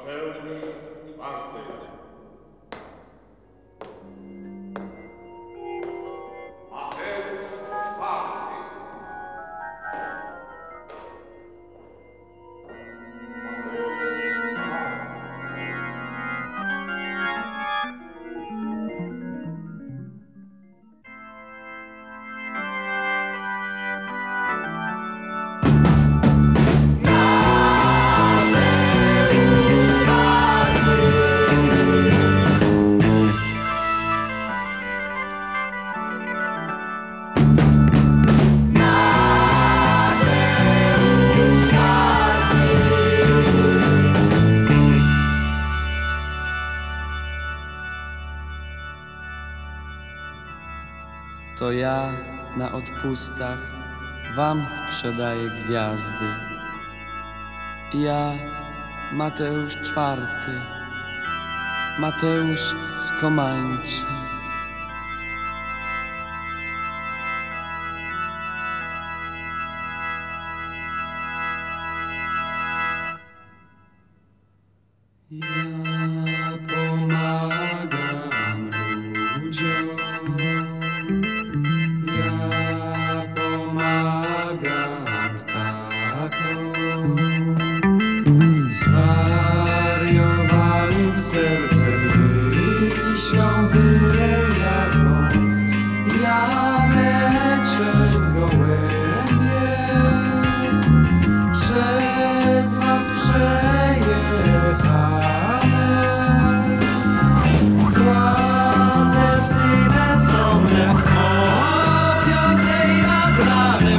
Mateusz Czwarty. Mateusz Czwarty. To ja na odpustach wam sprzedaję gwiazdy. Ja, Mateusz Czwarty, Mateusz z Komańczy. Ja pomagam ludziom. Ja pomagam ptakom, zwariowanym sercem myślą byle jaką. Ja leczę gołębie, przez was przejechane. Kładzę psy bezdomne o 5:00 nad ranem.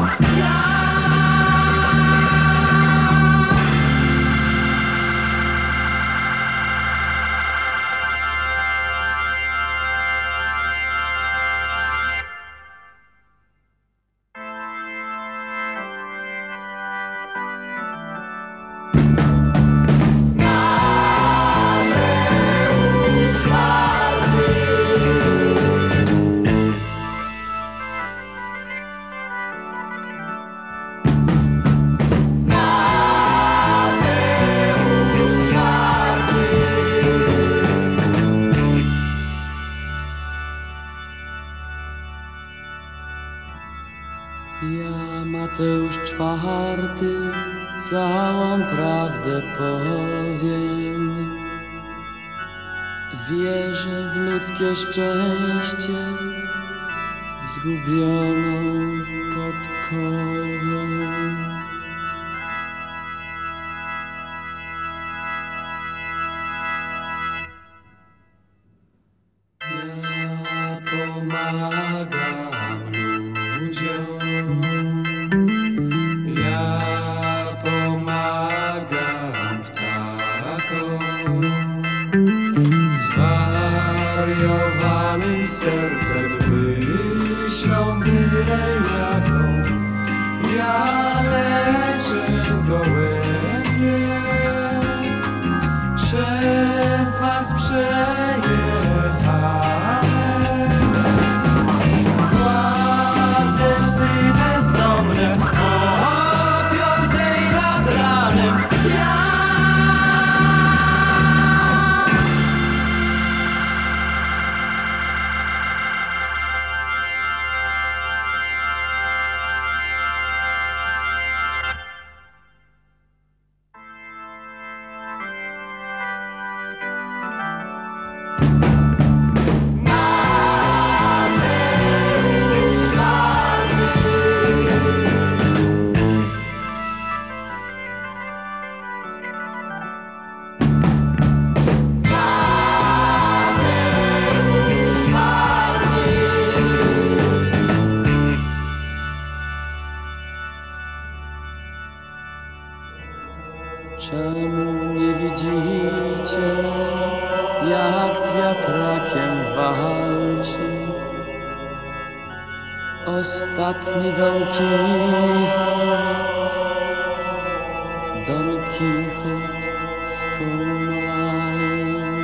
Ja, Mateusz Czwarty, całą prawdę powiem. Wierzę w ludzkie szczęście, zgubioną podkową. Ja pomagam ludziom. Ja pomagam ptakom, zwariowanym sercem myślą byle jaką. Ja leczę gołębie, przez was przejechane. Kładzę psy bezdomne o 5:00 nad ranem. Czemu nie widzicie, jak z wiatrakiem walczy ostatni Don Kichot, Don Kichot z Komańczy?